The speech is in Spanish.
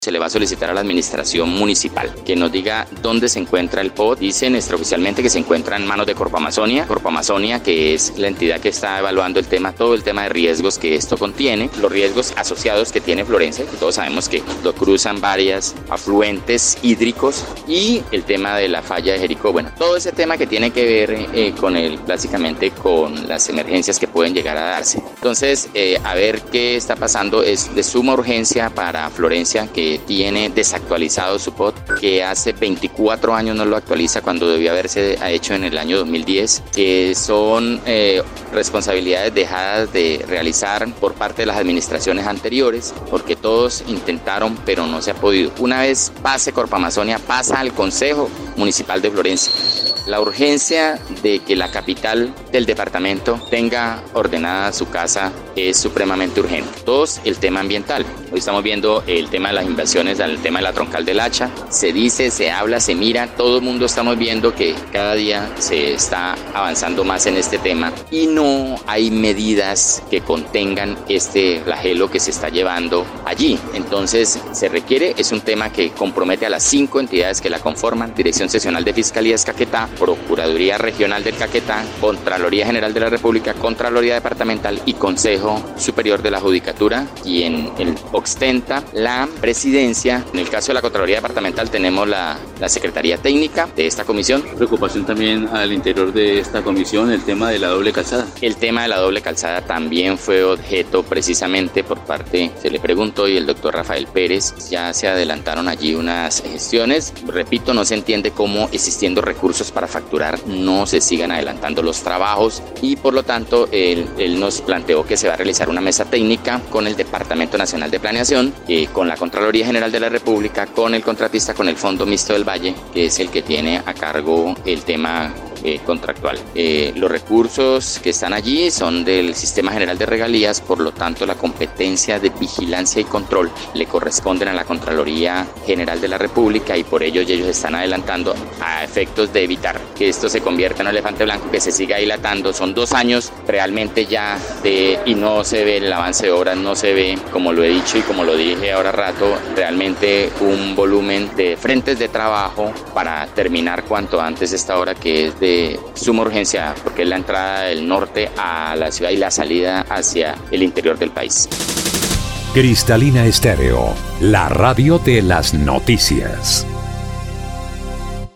Se le va a solicitar a la administración municipal que nos diga dónde se encuentra el POT. Dicen extraoficialmente que se encuentra en manos de Corpo Amazonia. Corpo Amazonia, que es la entidad que está evaluando todo el tema de riesgos que esto contiene, los riesgos asociados que tiene Florencia, que todos sabemos que lo cruzan varias afluentes hídricos, y el tema de la falla de Jericó. Bueno, todo ese tema que tiene que ver básicamente con las emergencias que pueden llegar a darse. Entonces, a ver qué está pasando. Es de suma urgencia para Florencia, que tiene desactualizado su POT, que hace 24 años no lo actualiza cuando debió haberse hecho en el año 2010, que son responsabilidades dejadas de realizar por parte de las administraciones anteriores, porque todos intentaron pero no se ha podido. Una vez pase Corpo Amazonia, pasa al Consejo Municipal de Florencia. La urgencia de que la capital del departamento tenga ordenada su casa es supremamente urgente. Dos, el tema ambiental. Hoy estamos viendo el tema de las invasiones, el tema de la troncal del Hacha. Se dice, se habla, se mira, todo el mundo estamos viendo que cada día se está avanzando más en este tema y no hay medidas que contengan este flagelo que se está llevando allí. Entonces se requiere, es un tema que compromete a las 5 entidades que la conforman: Dirección Seccional de Fiscalías Caquetá, Procuraduría Regional del Caquetá, Contraloría General de la República, Contraloría Departamental y Consejo Superior de la Judicatura, quien ostenta la presidencia. En el caso de la Contraloría Departamental tenemos la Secretaría Técnica de esta comisión. Preocupación también al interior de esta comisión, el tema de la doble calzada. El tema de la doble calzada también fue objeto precisamente por parte, se le preguntó, y el doctor Rafael Pérez. Ya se adelantaron allí unas gestiones. Repito, no se entiende cómo, existiendo recursos para facturar, no se sigan adelantando los trabajos, y por lo tanto él nos planteó que se va a realizar una mesa técnica con el Departamento Nacional de Planeación, con la Contraloría General de la República, con el contratista, con el Fondo Mixto del Valle, que es el que tiene a cargo el tema contractual. Los recursos que están allí son del Sistema General de Regalías, por lo tanto la competencia de vigilancia y control le corresponden a la Contraloría General de la República, y por ello ellos están adelantando a efectos de evitar que esto se convierta en un elefante blanco, que se siga dilatando. Son 2 años realmente ya y no se ve el avance de obras, no se ve, como lo he dicho y como lo dije ahora rato, realmente un volumen de frentes de trabajo para terminar cuanto antes esta obra, que es de suma urgencia, porque es la entrada del norte a la ciudad y la salida hacia el interior del país. Cristalina Estéreo, la radio de las noticias.